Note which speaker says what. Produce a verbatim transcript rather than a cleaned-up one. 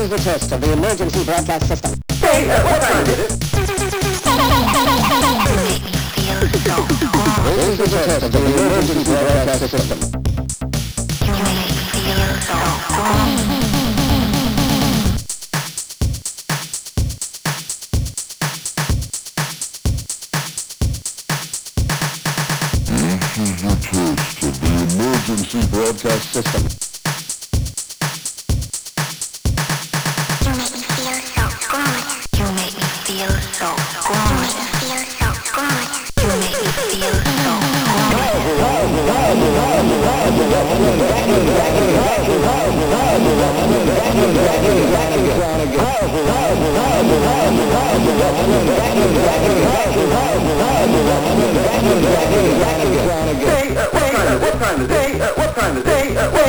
Speaker 1: is the test of the emergency broadcast system.
Speaker 2: Hey, uh, what time is it?
Speaker 1: This is the test of the emergency broadcast system.
Speaker 3: You make me feel so good.
Speaker 1: Emergency broadcast system.
Speaker 3: You make me feel so good. You make me feel so good. You make me feel so
Speaker 2: Hey, uh, what time is it? Hey, uh, what time is it? Hey, uh, what